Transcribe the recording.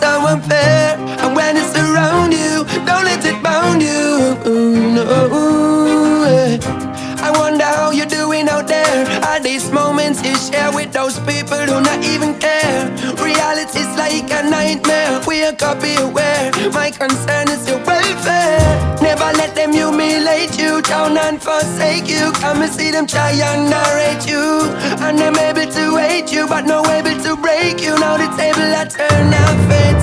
so unfair. And when it's around you, don't let it bound you. No. I wonder how you're doing out there. Are these moments you share with those people who not even care? Reality's like a nightmare. Wake up, be aware. My concern is your welfare. Never let them humiliate you, down and forsake you. Come and see them try and narrate you, and them able to hate you, but no able to break you. Now the table I turn, I fate